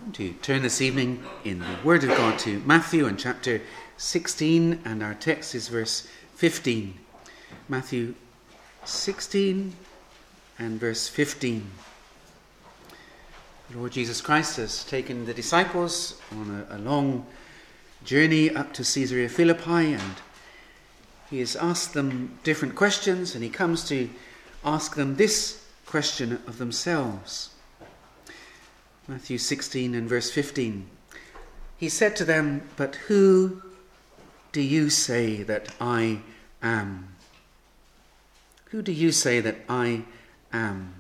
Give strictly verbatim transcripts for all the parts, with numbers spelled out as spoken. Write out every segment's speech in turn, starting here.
To turn this evening in the Word of God to Matthew and chapter sixteen, and our text is verse fifteen. Matthew sixteen and verse fifteen. The Lord Jesus Christ has taken the disciples on a, a long journey up to Caesarea Philippi, and he has asked them different questions, and he comes to ask them this question of themselves. Matthew sixteen and verse fifteen. He said to them, "But who do you say that I am? Who do you say that I am?"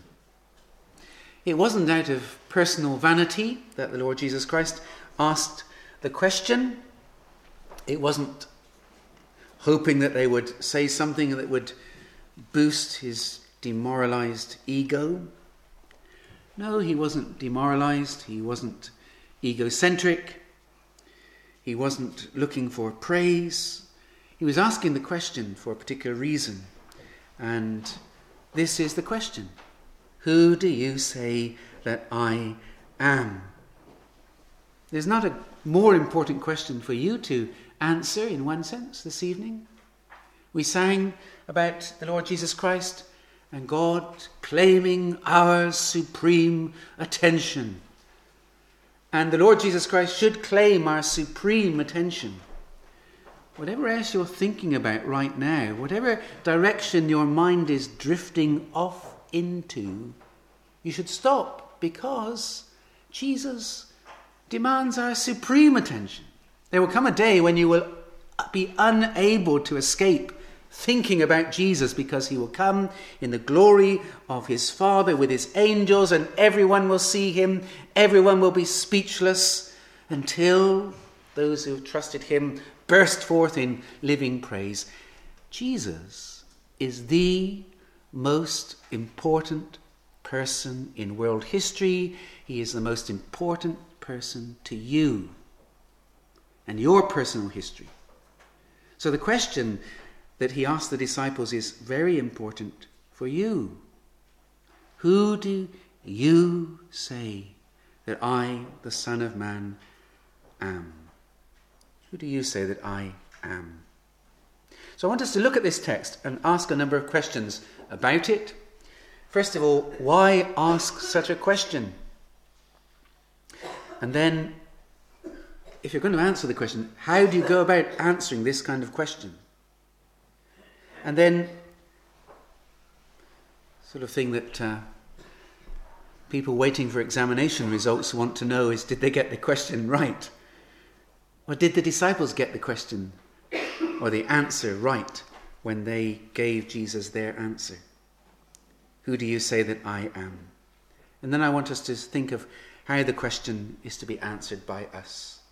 It wasn't out of personal vanity that the Lord Jesus Christ asked the question. It wasn't hoping that they would say something that would boost his demoralized ego. No, he wasn't demoralized. He wasn't egocentric. He wasn't looking for praise. He was asking the question for a particular reason. And this is the question. Who do you say that I am? There's not a more important question for you to answer in one sense this evening. We sang about the Lord Jesus Christ and God claiming our supreme attention. And the Lord Jesus Christ should claim our supreme attention. Whatever else you're thinking about right now, whatever direction your mind is drifting off into, you should stop, because Jesus demands our supreme attention. There will come a day when you will be unable to escape thinking about Jesus, because he will come in the glory of his Father with his angels, and everyone will see him. Everyone will be speechless until those who have trusted him burst forth in living praise. Jesus is the most important person in world history. He is the most important person to you and your personal history. So the question that he asked the disciples is very important for you. Who do you say that I, the Son of Man, am? Who do you say that I am? So I want us to look at this text and ask a number of questions about it. First of all, why ask such a question? And then, if you're going to answer the question, how do you go about answering this kind of question? And then, sort of thing that uh, people waiting for examination results want to know is, did they get the question right? Or did the disciples get the question or the answer right when they gave Jesus their answer? Who do you say that I am? And then I want us to think of how the question is to be answered by us.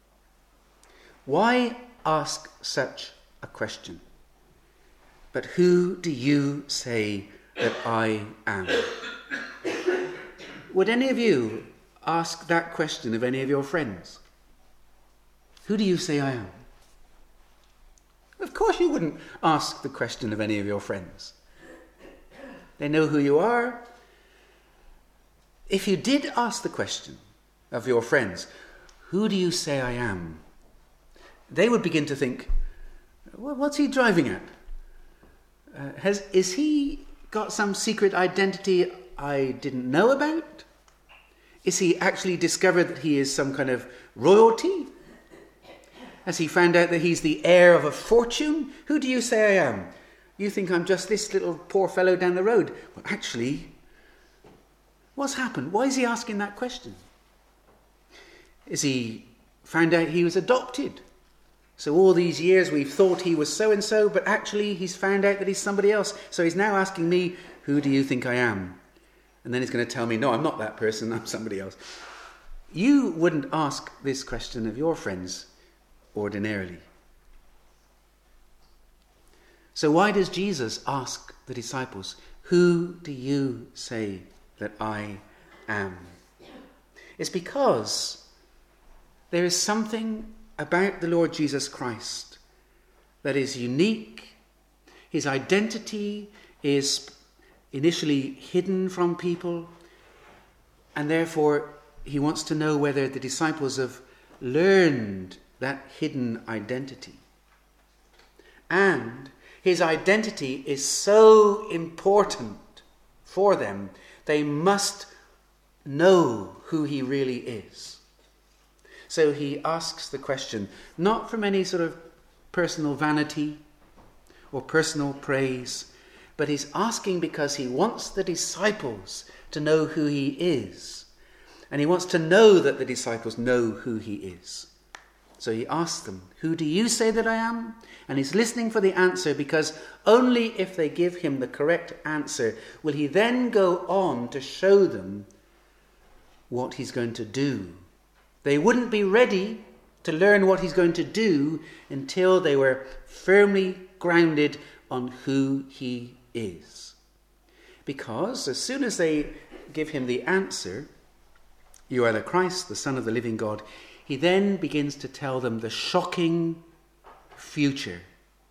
Why ask such a question? But who do you say that I am? Would any of you ask that question of any of your friends? Who do you say I am? Of course you wouldn't ask the question of any of your friends. They know who you are. If you did ask the question of your friends, who do you say I am? They would begin to think, well, what's he driving at? Uh, has is he got some secret identity I didn't know about? Is he actually discovered that he is some kind of royalty? Has he found out that he's the heir of a fortune? Who do you say I am? You think I'm just this little poor fellow down the road. Well, actually, what's happened? Why is he asking that question? Is he found out he was adopted? So all these years we've thought he was so-and-so, but actually he's found out that he's somebody else. So he's now asking me, who do you think I am? And then he's going to tell me, no, I'm not that person, I'm somebody else. You wouldn't ask this question of your friends ordinarily. So why does Jesus ask the disciples, who do you say that I am? It's because there is something about the Lord Jesus Christ that is unique. His identity is initially hidden from people, and therefore he wants to know whether the disciples have learned that hidden identity. And his identity is so important for them, they must know who he really is. So he asks the question, not from any sort of personal vanity or personal praise, but he's asking because he wants the disciples to know who he is. And he wants to know that the disciples know who he is. So he asks them, who do you say that I am? And he's listening for the answer, because only if they give him the correct answer will he then go on to show them what he's going to do. They wouldn't be ready to learn what he's going to do until they were firmly grounded on who he is. Because as soon as they give him the answer, you are the Christ, the Son of the living God, he then begins to tell them the shocking future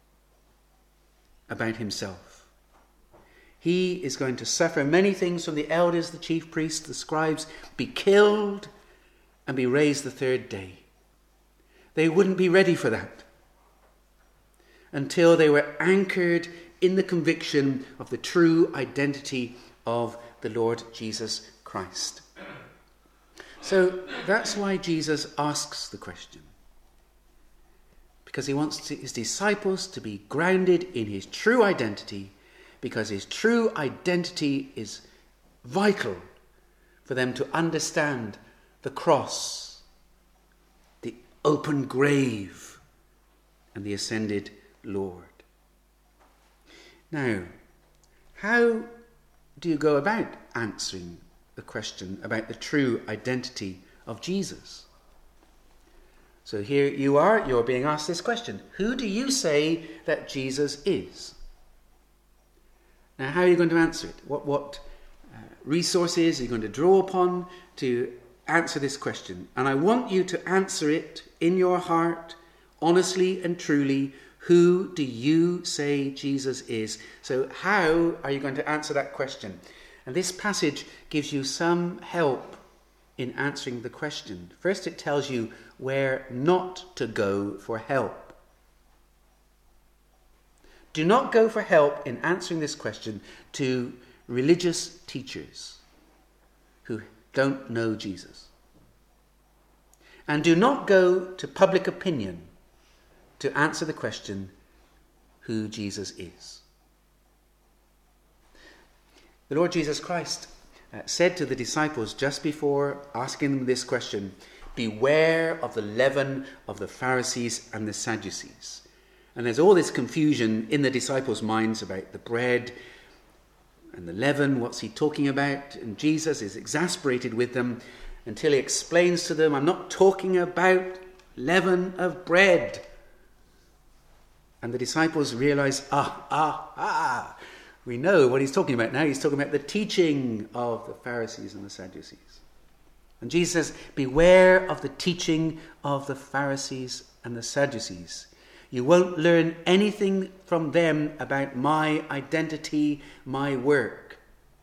about himself. He is going to suffer many things from the elders, the chief priests, the scribes, be killed and be raised the third day. They wouldn't be ready for that until they were anchored in the conviction of the true identity of the Lord Jesus Christ. So that's why Jesus asks the question. Because he wants his disciples to be grounded in his true identity, because his true identity is vital for them to understand the cross, the open grave, and the ascended Lord. Now, how do you go about answering the question about the true identity of Jesus? So here you are, you're being asked this question. Who do you say that Jesus is? Now, how are you going to answer it? What, what uh, resources are you going to draw upon to answer this question? And I want you to answer it in your heart, honestly and truly. Who do you say Jesus is? So how are you going to answer that question? And this passage gives you some help in answering the question. First, it tells you where not to go for help. Do not go for help in answering this question to religious teachers who don't know Jesus. And do not go to public opinion to answer the question, who Jesus is. The Lord Jesus Christ uh, said to the disciples just before asking them this question, beware of the leaven of the Pharisees and the Sadducees. And there's all this confusion in the disciples' minds about the bread and the leaven. What's he talking about? And Jesus is exasperated with them until he explains to them, I'm not talking about leaven of bread. And the disciples realize, ah, ah, ah, we know what he's talking about now. He's talking about the teaching of the Pharisees and the Sadducees. And Jesus says, beware of the teaching of the Pharisees and the Sadducees. You won't learn anything from them about my identity, my work.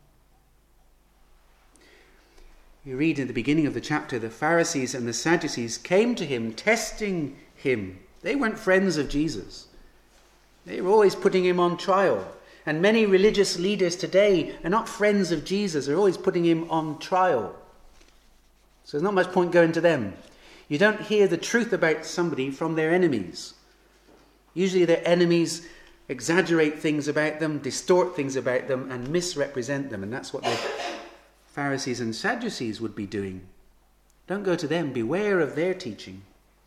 You read in the beginning of the chapter, the Pharisees and the Sadducees came to him, testing him. They weren't friends of Jesus. They were always putting him on trial. And many religious leaders today are not friends of Jesus. They're always putting him on trial. So there's not much point going to them. You don't hear the truth about somebody from their enemies. Usually their enemies exaggerate things about them, distort things about them, and misrepresent them. And that's what the Pharisees and Sadducees would be doing. Don't go to them. Beware of their teaching.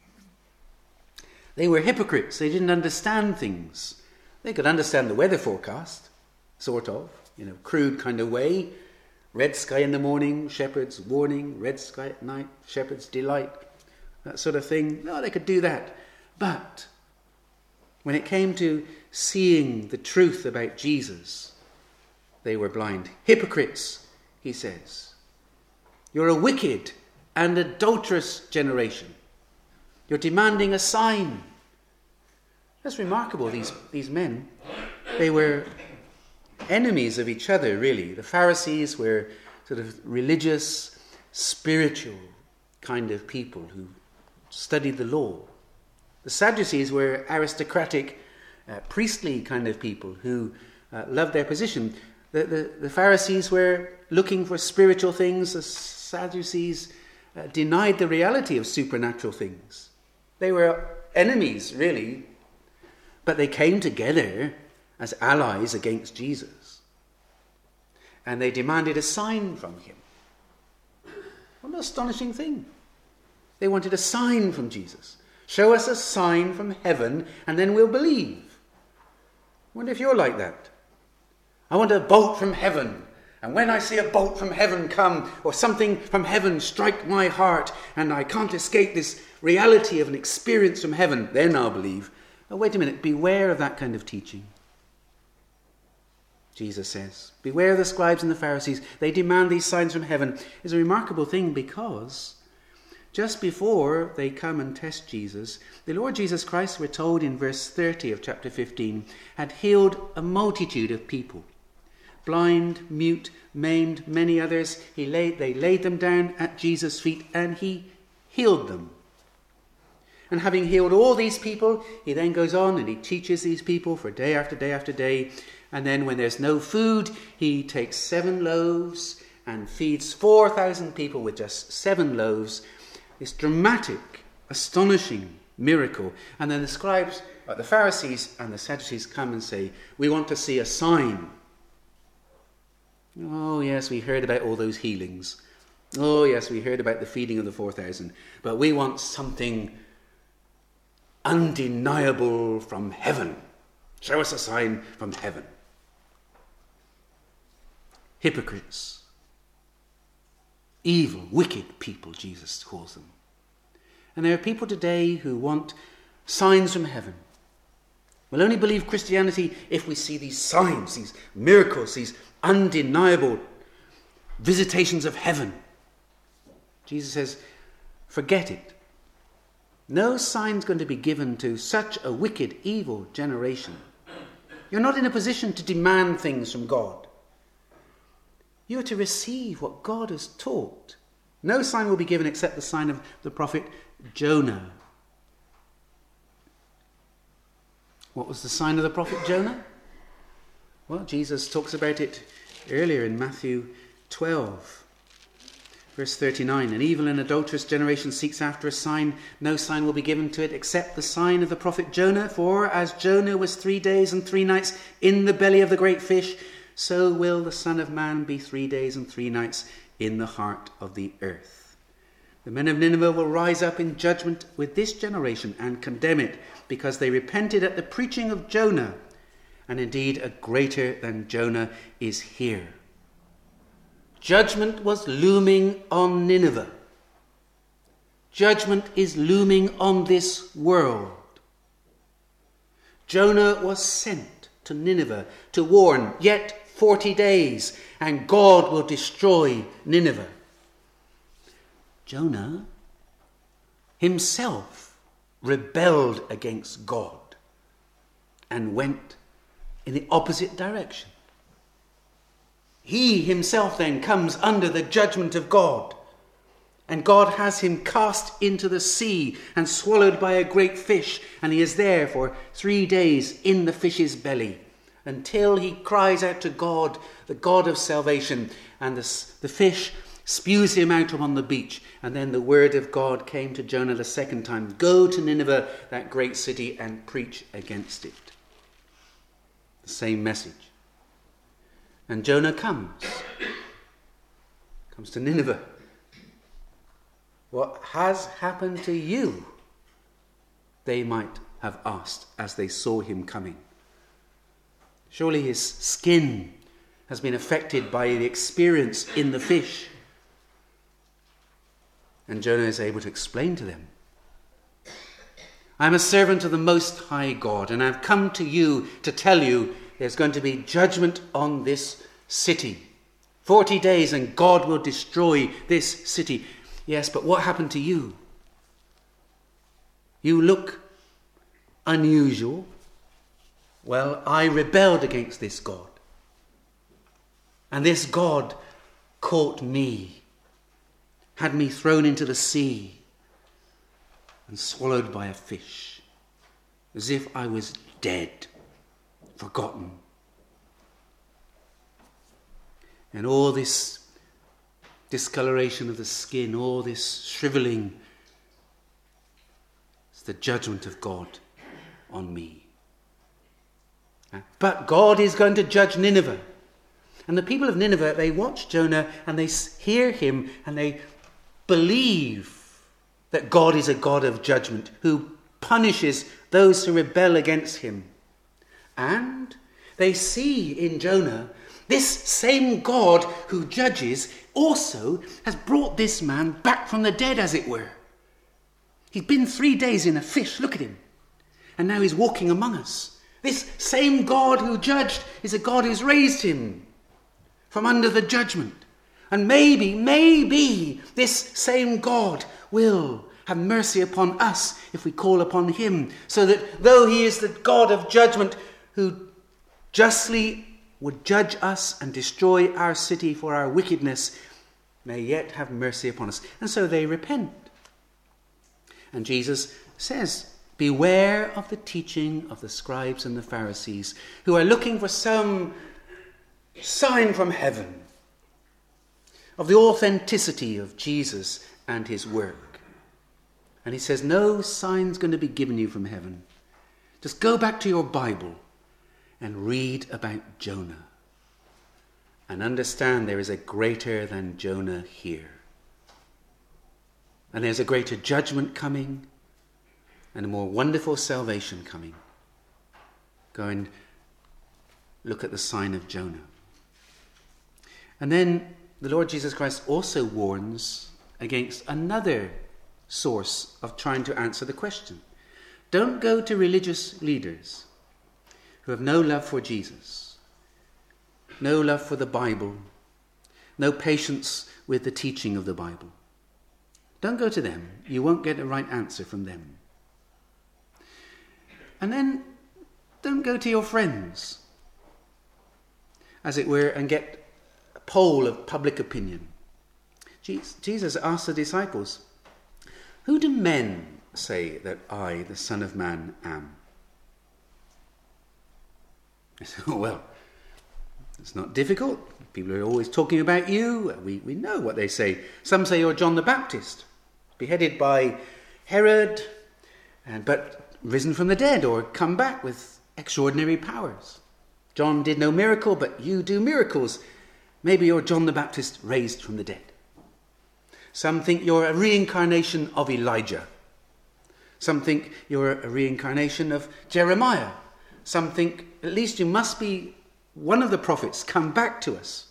They were hypocrites. They didn't understand things. They could understand the weather forecast, sort of, you know, crude kind of way. Red sky in the morning, shepherd's warning. Red sky at night, shepherd's delight. That sort of thing. No, they could do that. But when it came to seeing the truth about Jesus, they were blind. Hypocrites, he says. You're a wicked and adulterous generation. You're demanding a sign. That's remarkable, these, these men. They were enemies of each other, really. The Pharisees were sort of religious spiritual kind of people who studied the law. The Sadducees were aristocratic, uh, priestly kind of people who uh, loved their position. The, the, the Pharisees were looking for spiritual things. The Sadducees uh, denied the reality of supernatural things. They were enemies, really, but they came together as allies against Jesus. And they demanded a sign from him. What an astonishing thing. They wanted a sign from Jesus. Show us a sign from heaven and then we'll believe. I wonder if you're like that. I want a bolt from heaven. And when I see a bolt from heaven come, or something from heaven strike my heart, and I can't escape this reality of an experience from heaven, then I'll believe. Oh, wait a minute, beware of that kind of teaching. Jesus says, beware of the scribes and the Pharisees. They demand these signs from heaven. It's a remarkable thing because just before they come and test Jesus, the Lord Jesus Christ, we're told in verse thirty of chapter fifteen, had healed a multitude of people. Blind, mute, maimed, many others. He laid, they laid them down at Jesus' feet and he healed them. And having healed all these people, he then goes on and he teaches these people for day after day after day. And then when there's no food, he takes seven loaves and feeds four thousand people with just seven loaves. This dramatic, astonishing miracle. And then the scribes, uh, the Pharisees and the Sadducees come and say, we want to see a sign. Oh, yes, we heard about all those healings. Oh, yes, we heard about the feeding of the four thousand. But we want something undeniable from heaven. Show us a sign from heaven. Hypocrites. Evil, wicked people, Jesus calls them. And there are people today who want signs from heaven. We'll only believe Christianity if we see these signs, these miracles, these undeniable visitations of heaven. Jesus says, forget it. No sign's going to be given to such a wicked, evil generation. You're not in a position to demand things from God. You are to receive what God has taught. No sign will be given except the sign of the prophet Jonah. What was the sign of the prophet Jonah? Well, Jesus talks about it earlier in Matthew twelve, verse thirty-nine. An evil and adulterous generation seeks after a sign. No sign will be given to it except the sign of the prophet Jonah. For as Jonah was three days and three nights in the belly of the great fish, so will the Son of Man be three days and three nights in the heart of the earth. The men of Nineveh will rise up in judgment with this generation and condemn it, because they repented at the preaching of Jonah. And indeed, a greater than Jonah is here. Judgment was looming on Nineveh. Judgment is looming on this world. Jonah was sent to Nineveh to warn, yet forty days, and God will destroy Nineveh. Jonah himself rebelled against God and went in the opposite direction. He himself then comes under the judgment of God, and God has him cast into the sea and swallowed by a great fish, and he is there for three days in the fish's belly until he cries out to God, the God of salvation, and the, the fish spews him out on the beach. And then the word of God came to Jonah the second time. Go to Nineveh, that great city, and preach against it. The same message. And Jonah comes. Comes to Nineveh. What has happened to you? They might have asked as they saw him coming. Surely his skin has been affected by the experience in the fish. And Jonah is able to explain to them, I am a servant of the Most High God, and I've come to you to tell you there's going to be judgment on this city. Forty days and God will destroy this city. Yes, but what happened to you? You look unusual. Well, I rebelled against this God. And this God caught me. had me thrown into the sea and swallowed by a fish, as if I was dead, forgotten. And all this discoloration of the skin, all this shriveling, is the judgment of God on me. But God is going to judge Nineveh. And the people of Nineveh, they watch Jonah and they hear him and they believe that God is a God of judgment who punishes those who rebel against him. And they see in Jonah this same God who judges also has brought this man back from the dead, as it were. He's been three days in a fish, look at him. And now he's walking among us. This same God who judged is a God who's raised him from under the judgment. And maybe, maybe this same God will have mercy upon us if we call upon him, so that though he is the God of judgment who justly would judge us and destroy our city for our wickedness, may yet have mercy upon us. And so they repent. And Jesus says, beware of the teaching of the scribes and the Pharisees, who are looking for some sign from heaven of the authenticity of Jesus and his work. And he says, no sign's going to be given you from heaven. Just go back to your Bible and read about Jonah and understand there is a greater than Jonah here. And there's a greater judgment coming and a more wonderful salvation coming. Go and look at the sign of Jonah. And then the Lord Jesus Christ also warns against another source of trying to answer the question. Don't go to religious leaders who have no love for Jesus, no love for the Bible, no patience with the teaching of the Bible. Don't go to them. You won't get a right answer from them. And then don't go to your friends, as it were, and get a poll of public opinion. Jesus asked the disciples, who do men say that I, the Son of Man, am? I said, oh, well, it's not difficult. People are always talking about you. We, we know what they say. Some say you're John the Baptist, beheaded by Herod, and but risen from the dead or come back with extraordinary powers. John did no miracle, but you do miracles. Maybe you're John the Baptist raised from the dead. Some think you're a reincarnation of Elijah. Some think you're a reincarnation of Jeremiah. Some think at least you must be one of the prophets come back to us.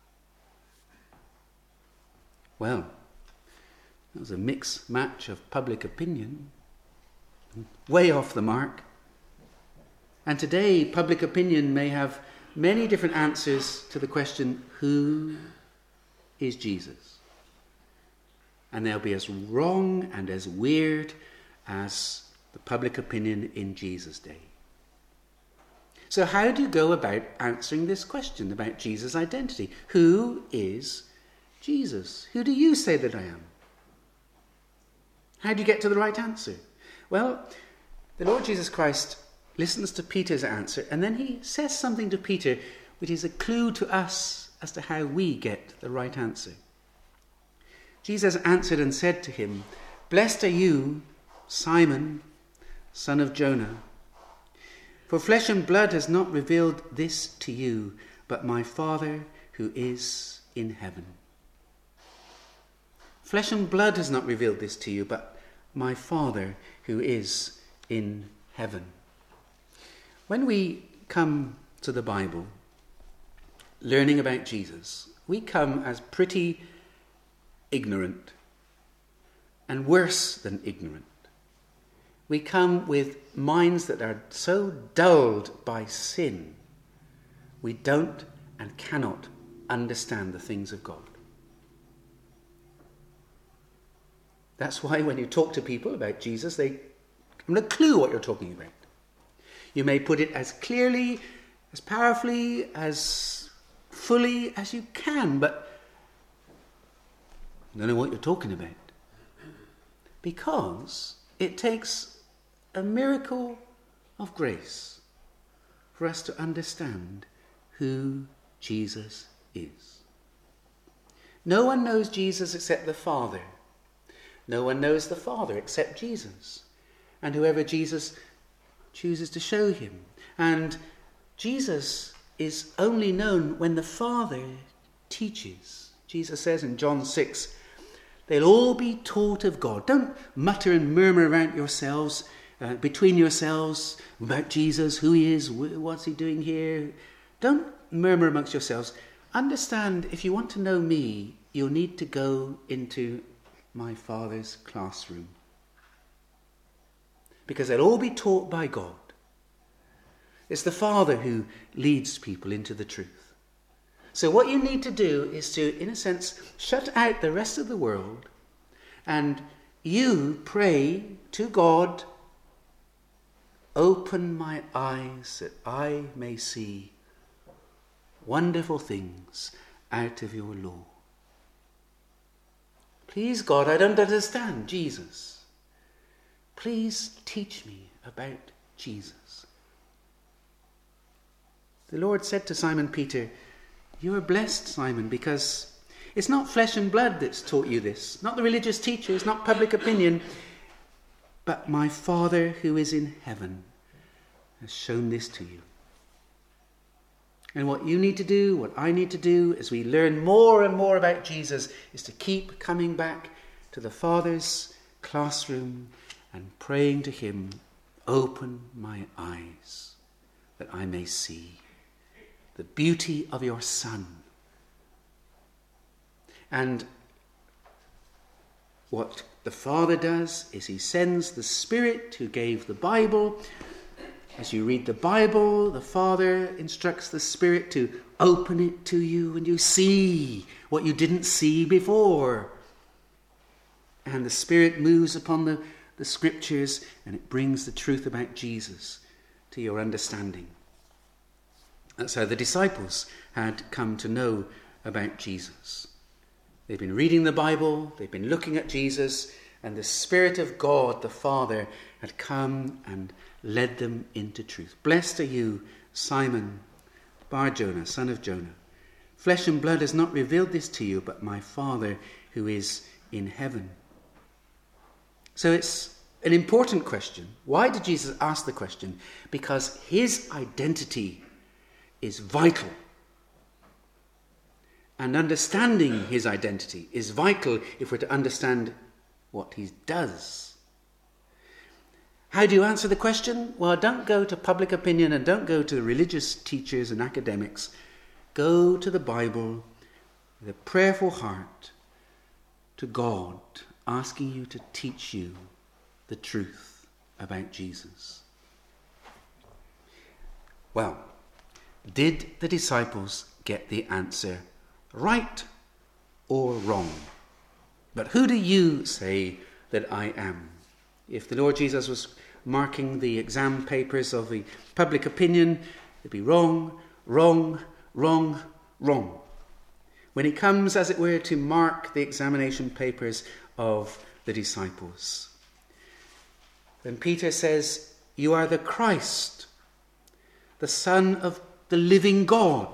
Well, that was a mixed match of public opinion. Way off the mark. And today, public opinion may have many different answers to the question, who is Jesus? And they'll be as wrong and as weird as the public opinion in Jesus' day. So how do you go about answering this question about Jesus' identity? Who is Jesus? Who do you say that I am? How do you get to the right answer? Well, the Lord Jesus Christ listens to Peter's answer, and then he says something to Peter which is a clue to us as to how we get the right answer. Jesus answered and said to him, blessed are you, Simon, son of Jonah, for flesh and blood has not revealed this to you, but my Father who is in heaven. Flesh and blood has not revealed this to you, but my Father who is in heaven. When we come to the Bible, learning about Jesus, we come as pretty ignorant and worse than ignorant. We come with minds that are so dulled by sin, we don't and cannot understand the things of God. That's why when you talk to people about Jesus, they haven't a clue what you're talking about. You may put it as clearly, as powerfully, as fully as you can, but I don't know what you're talking about. Because it takes a miracle of grace for us to understand who Jesus is. No one knows Jesus except the Father. No one knows the Father except Jesus, and whoever Jesus chooses to show him. And Jesus is only known when the Father teaches. Jesus says in John six, they'll all be taught of God. Don't mutter and murmur around yourselves, uh, between yourselves, about Jesus, who he is, what's he doing here. Don't murmur amongst yourselves. Understand, if you want to know me, you'll need to go into my Father's classroom. Because they'll all be taught by God. It's the Father who leads people into the truth. So what you need to do is to, in a sense, shut out the rest of the world, and you pray to God, open my eyes that I may see wonderful things out of your law. Please, God, I don't understand Jesus. Please teach me about Jesus. The Lord said to Simon Peter, you are blessed, Simon, because it's not flesh and blood that's taught you this, not the religious teachers, not public opinion, but my Father who is in heaven has shown this to you. And what you need to do, what I need to do, as we learn more and more about Jesus, is to keep coming back to the Father's classroom and praying to him, open my eyes that I may see the beauty of your Son. And what the Father does is he sends the Spirit who gave the Bible. As you read the Bible, the Father instructs the Spirit to open it to you, and you see what you didn't see before. And the Spirit moves upon the, the Scriptures, and it brings the truth about Jesus to your understanding. That's how the disciples had come to know about Jesus. They've been reading the Bible, they've been looking at Jesus, and the Spirit of God, the Father, had come and led them into truth. Blessed are you, Simon Bar-Jonah, son of Jonah. Flesh and blood has not revealed this to you, but my Father who is in heaven. So it's an important question. Why did Jesus ask the question? Because his identity is vital. And understanding his identity is vital if we're to understand what he does. How do you answer the question? Well, don't go to public opinion and don't go to religious teachers and academics. Go to the Bible with a prayerful heart to God, asking you to teach you the truth about Jesus. Well, did the disciples get the answer right or wrong? But who do you say that I am? If the Lord Jesus was marking the exam papers of the public opinion, it'd be wrong, wrong, wrong, wrong. When he comes, as it were, to mark the examination papers of the disciples, then Peter says, you are the Christ, the Son of the living God.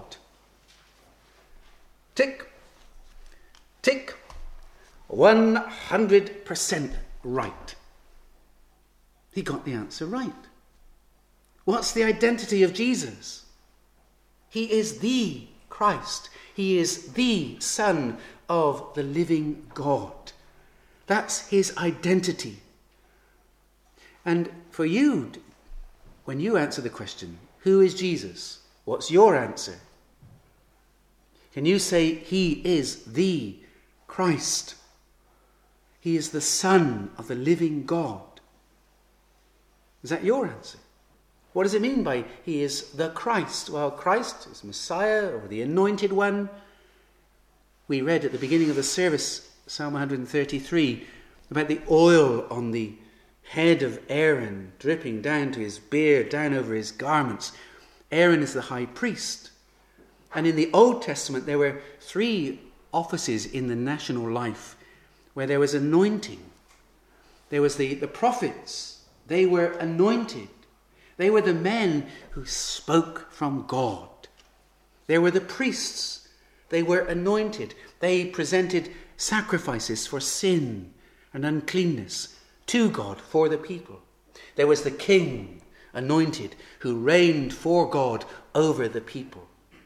Tick, tick, one hundred percent right. He got the answer right. What's the identity of Jesus? He is the Christ. He is the Son of the living God. That's his identity. And for you, when you answer the question, who is Jesus? What's your answer? Can you say he is the Christ? He is the Son of the living God. Is that your answer? What does it mean by he is the Christ? Well, Christ is Messiah or the Anointed One. We read at the beginning of the service, Psalm one thirty-three, about the oil on the head of Aaron dripping down to his beard, down over his garments. Aaron is the high priest. And in the Old Testament, there were three offices in the national life where there was anointing. There was the, the prophets. They were anointed. They were the men who spoke from God. There were the priests. They were anointed. They presented sacrifices for sin and uncleanness to God for the people. There was the king, anointed, who reigned for God over the people.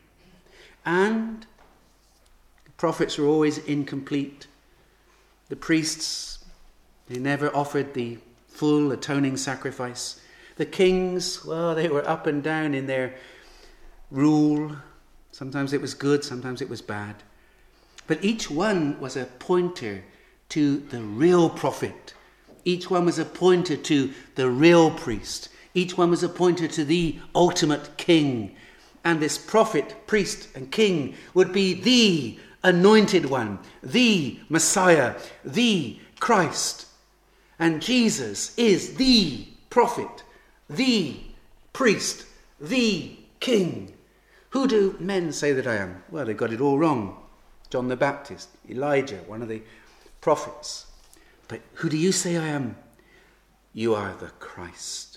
And the prophets were always incomplete. The priests, they never offered the full atoning sacrifice. The kings, well, they were up and down in their rule. Sometimes it was good, sometimes it was bad. But each one was a pointer to the real prophet. Each one was a pointer to the real priest. Each one was a pointer to the ultimate king. And this prophet, priest, and king would be the anointed one, the Messiah, the Christ. And Jesus is the prophet, the priest, the king. Who do men say that I am? Well, they got it all wrong. John the Baptist, Elijah, one of the prophets. But who do you say I am? You are the Christ.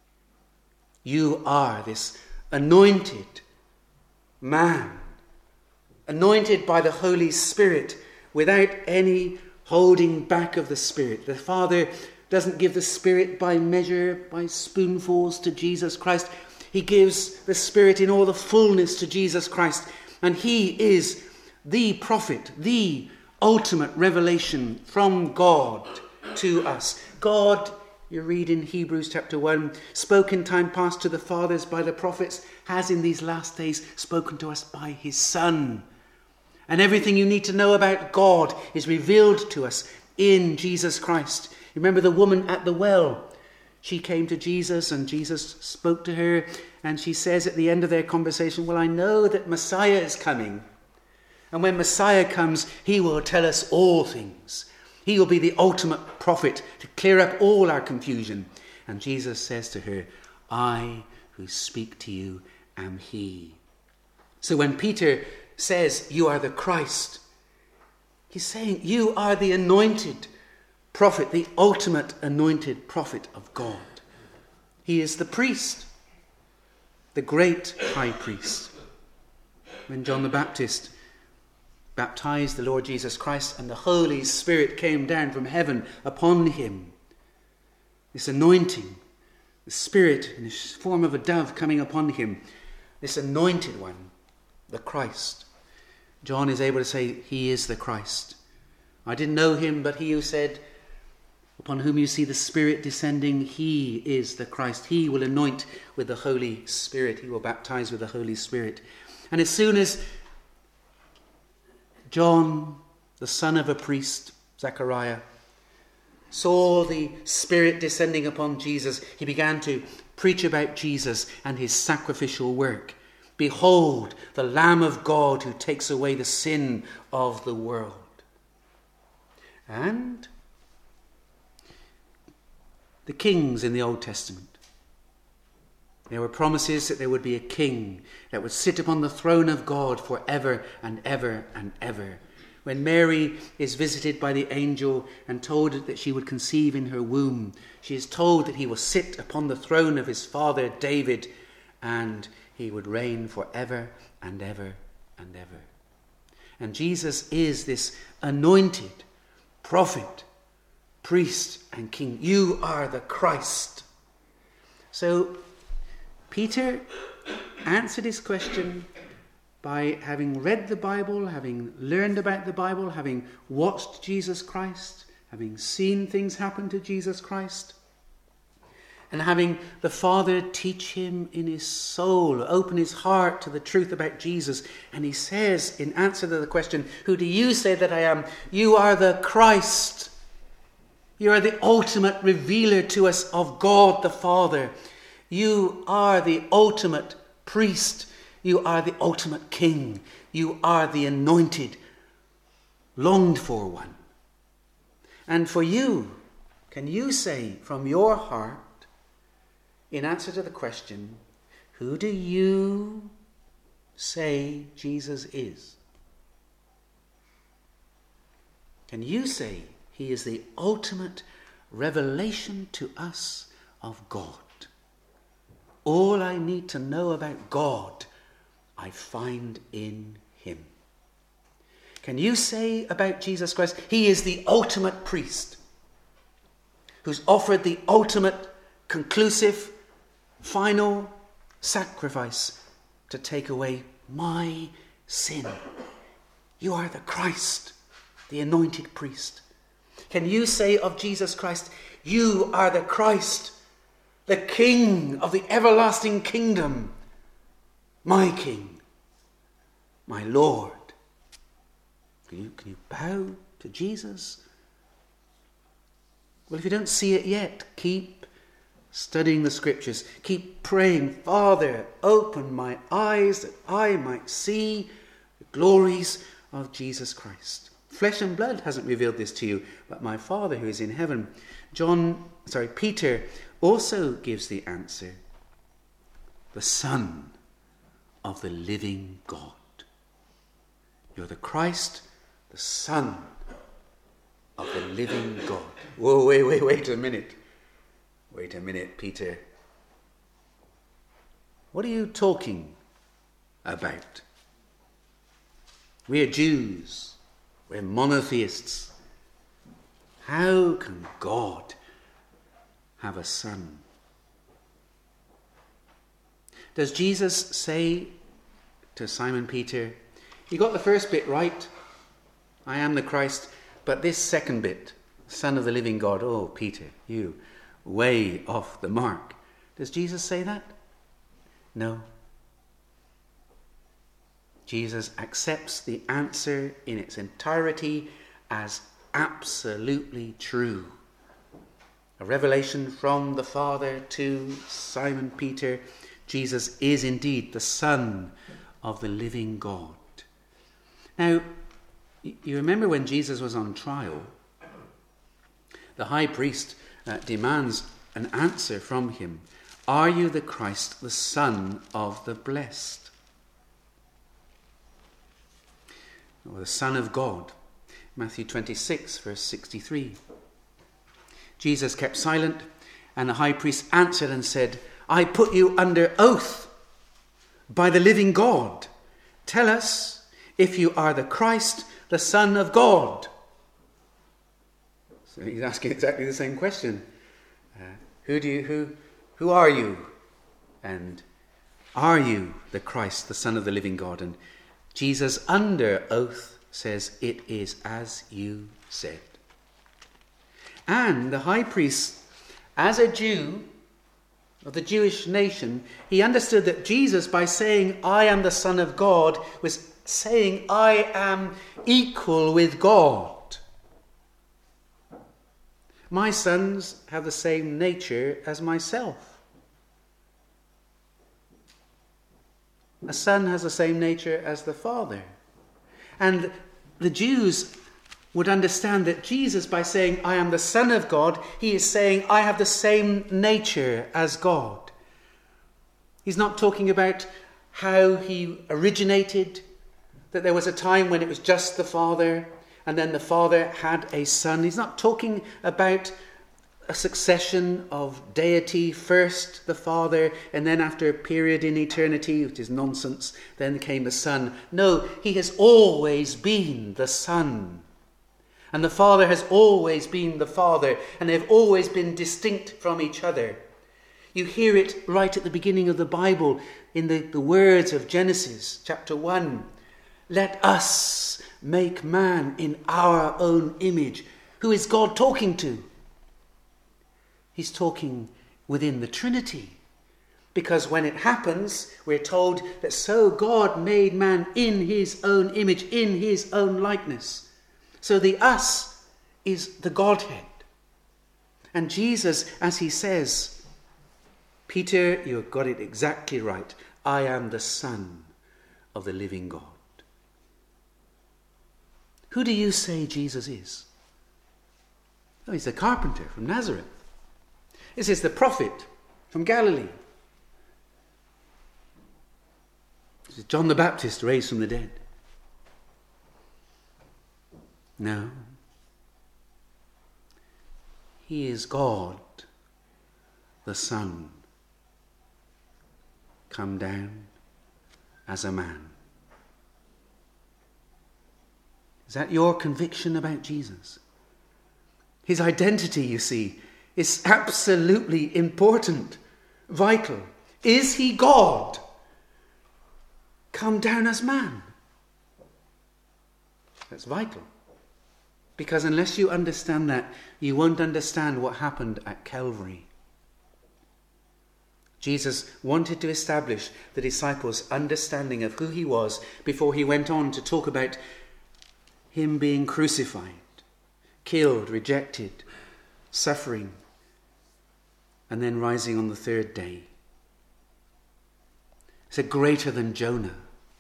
You are this anointed man, anointed by the Holy Spirit without any holding back of the Spirit. The Father doesn't give the Spirit by measure, by spoonfuls to Jesus Christ. He gives the Spirit in all the fullness to Jesus Christ. And he is the prophet, the ultimate revelation from God to us. God, you read in Hebrews chapter one, spoke in time past to the fathers by the prophets, has in these last days spoken to us by his Son. And everything you need to know about God is revealed to us in Jesus Christ. Remember the woman at the well. She came to Jesus and Jesus spoke to her, and she says at the end of their conversation, well, I know that Messiah is coming. And when Messiah comes, he will tell us all things. He will be the ultimate prophet to clear up all our confusion. And Jesus says to her, I who speak to you am he. So when Peter says, you are the Christ, he's saying, you are the anointed prophet, the ultimate anointed prophet of God. He is the priest, the great high priest. When John the Baptist baptized the Lord Jesus Christ and the Holy Spirit came down from heaven upon him, this anointing, the Spirit in the form of a dove coming upon him, this anointed one, the Christ. John is able to say, he is the Christ. I didn't know him, but he who said, upon whom you see the Spirit descending, he is the Christ. He will anoint with the Holy Spirit. He will baptize with the Holy Spirit. And as soon as John, the son of a priest, Zechariah, saw the Spirit descending upon Jesus, he began to preach about Jesus and his sacrificial work. Behold, the Lamb of God who takes away the sin of the world. And the kings in the Old Testament. There were promises that there would be a king that would sit upon the throne of God forever and ever and ever. When Mary is visited by the angel and told that she would conceive in her womb, she is told that he will sit upon the throne of his father David and he would reign forever and ever and ever. And Jesus is this anointed prophet, priest and king. You are the Christ. So Peter answered his question by having read the Bible, having learned about the Bible, having watched Jesus Christ, having seen things happen to Jesus Christ, and having the Father teach him in his soul, open his heart to the truth about Jesus. And he says, in answer to the question, who do you say that I am? You are the Christ. You are the ultimate revealer to us of God the Father. You are the ultimate priest. You are the ultimate king. You are the anointed, longed for one. And for you, can you say from your heart, in answer to the question, who do you say Jesus is? Can you say He is the ultimate revelation to us of God. All I need to know about God, I find in him. Can you say about Jesus Christ, he is the ultimate priest who's offered the ultimate, conclusive, final sacrifice to take away my sin? You are the Christ, the anointed priest. Can you say of Jesus Christ, you are the Christ, the King of the everlasting kingdom, my King, my Lord? Can you, can you bow to Jesus? Well, if you don't see it yet, keep studying the scriptures. Keep praying, Father, open my eyes that I might see the glories of Jesus Christ. Flesh and blood hasn't revealed this to you, but my Father who is in heaven. John, sorry, Peter also gives the answer. The Son of the living God. You're the Christ, the Son of the living God. Whoa, wait, wait, wait a minute. Wait a minute, Peter. What are you talking about? We're Jews. We're monotheists. How can God have a son? Does Jesus say to Simon Peter, you got the first bit right, I am the Christ, but this second bit, Son of the living God, oh, Peter, you way off the mark. Does Jesus say that? No. Jesus accepts the answer in its entirety as absolutely true. A revelation from the Father to Simon Peter. Jesus is indeed the Son of the living God. Now, you remember when Jesus was on trial, the high priest uh, demands an answer from him. Are you the Christ, the Son of the Blessed? Or the Son of God? Matthew twenty-six, verse sixty-three. Jesus kept silent, and the high priest answered and said, I put you under oath by the living God. Tell us if you are the Christ, the Son of God. So he's asking exactly the same question. Uh, who do you, who, who are you? And are you the Christ, the Son of the living God? And Jesus, under oath, says, it is as you said. And the high priest, as a Jew of the Jewish nation, he understood that Jesus, by saying, I am the Son of God, was saying, I am equal with God. My sons have the same nature as myself. A son has the same nature as the father. And the Jews would understand that Jesus, by saying, I am the Son of God, he is saying, I have the same nature as God. He's not talking about how he originated, that there was a time when it was just the Father, and then the Father had a Son. He's not talking about a succession of deity, first the Father, and then after a period in eternity, which is nonsense, then came the Son. No, he has always been the Son. And the Father has always been the Father, and they've always been distinct from each other. You hear it right at the beginning of the Bible in the, the words of Genesis chapter one. Let us make man in our own image. Who is God talking to? He's talking within the Trinity. Because when it happens, we're told that so God made man in his own image, in his own likeness. So the us is the Godhead. And Jesus, as he says, Peter, you've got it exactly right. I am the Son of the living God. Who do you say Jesus is? Oh, he's the carpenter from Nazareth. This is the prophet from Galilee. This is John the Baptist raised from the dead. No. He is God, the Son, come down as a man. Is that your conviction about Jesus? His identity, you see, is absolutely important, vital. Is he God? Come down as man. That's vital. Because unless you understand that, you won't understand what happened at Calvary. Jesus wanted to establish the disciples' understanding of who he was before he went on to talk about him being crucified, killed, rejected, suffering, and then rising on the third day. He said, greater than Jonah,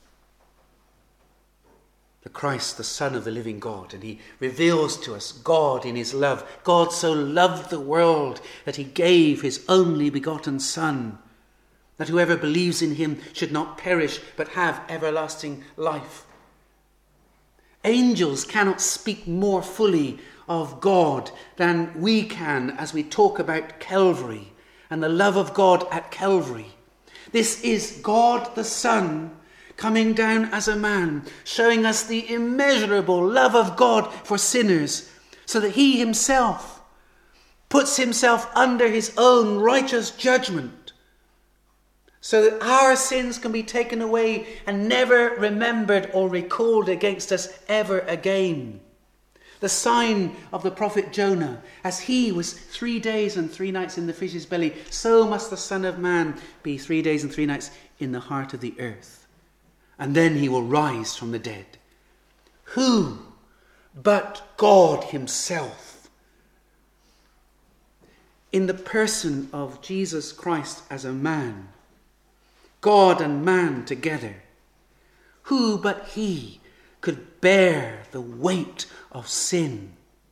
the Christ, the Son of the living God. And he reveals to us God in his love. God so loved the world that he gave his only begotten Son, that whoever believes in him should not perish but have everlasting life. Angels cannot speak more fully of God than we can as we talk about Calvary and the love of God at Calvary. This is God the Son coming down as a man, showing us the immeasurable love of God for sinners, so that he himself puts himself under his own righteous judgment, so that our sins can be taken away and never remembered or recalled against us ever again. The sign of the prophet Jonah, as he was three days and three nights in the fish's belly, so must the Son of Man be three days and three nights in the heart of the earth. And then he will rise from the dead. Who but God himself, in the person of Jesus Christ as a man, God and man together, who but he could bear the weight of sin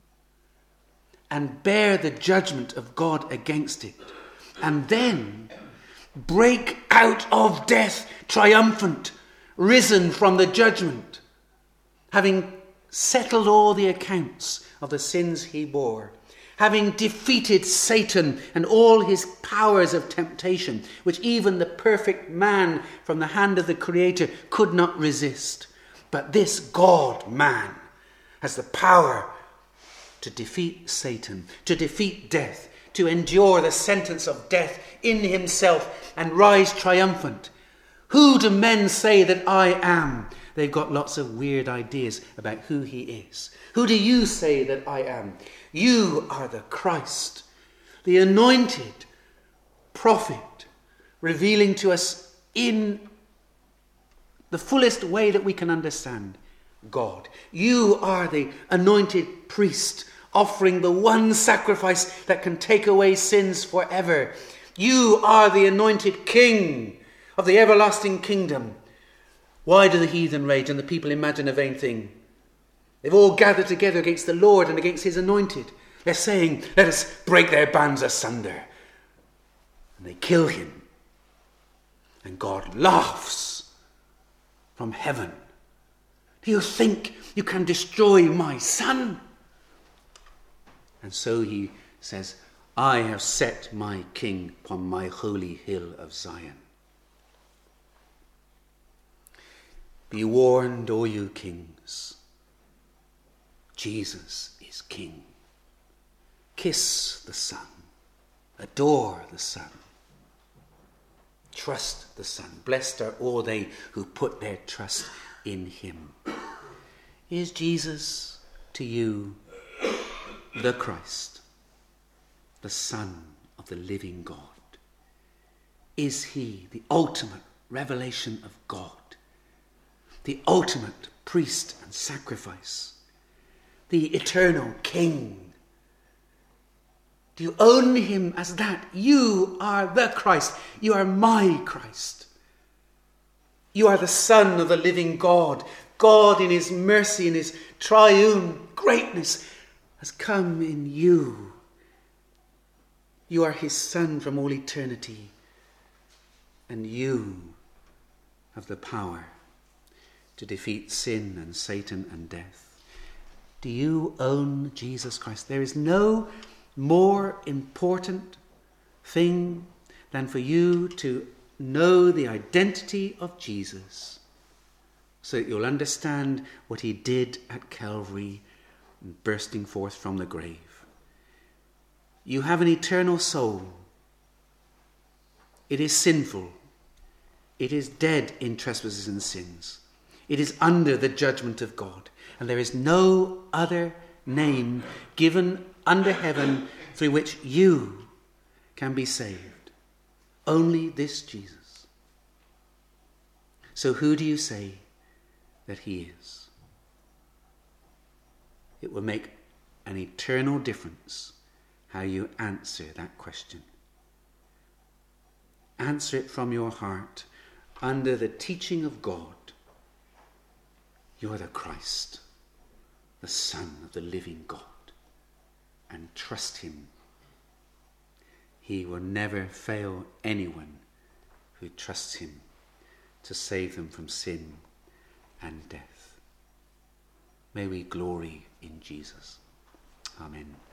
and bear the judgment of God against it, and then break out of death triumphant, risen from the judgment, having settled all the accounts of the sins he bore, having defeated Satan and all his powers of temptation, which even the perfect man from the hand of the Creator could not resist. But this God-man has the power to defeat Satan, to defeat death, to endure the sentence of death in himself and rise triumphant. Who do men say that I am? They've got lots of weird ideas about who he is. Who do you say that I am? You are the Christ, the anointed prophet, revealing to us in the fullest way that we can understand God. You are the anointed priest, offering the one sacrifice that can take away sins forever. You are the anointed king of the everlasting kingdom. Why do the heathen rage and the people imagine a vain thing? They've all gathered together against the Lord and against his anointed. They're saying, let us break their bands asunder. And they kill him. And God laughs from heaven. Do you think you can destroy my son? And so he says, I have set my king upon my holy hill of Zion. Be warned, O you kings. Jesus is king. Kiss the Son. Adore the Son. Trust the Son. Blessed are all they who put their trust in him. Is Jesus to you the Christ, the Son of the living God? Is he the ultimate revelation of God, the ultimate priest and sacrifice, the eternal King? Do you own him as that? You are the Christ. You are my Christ. You are the Son of the living God. God in his mercy and his triune greatness has come in you. You are his Son from all eternity. And you have the power to defeat sin and Satan and death. Do you own Jesus Christ? There is no more important thing than for you to know the identity of Jesus, so that you'll understand what he did at Calvary, bursting forth from the grave. You have an eternal soul. It is sinful. It is dead in trespasses and sins. It is under the judgment of God. And there is no other name given under heaven through which you can be saved. Only this Jesus. So who do you say that he is? It will make an eternal difference how you answer that question. Answer it from your heart under the teaching of God. You are the Christ, the Son of the living God, and trust him. He will never fail anyone who trusts him to save them from sin and death. May we glory in Jesus. Amen.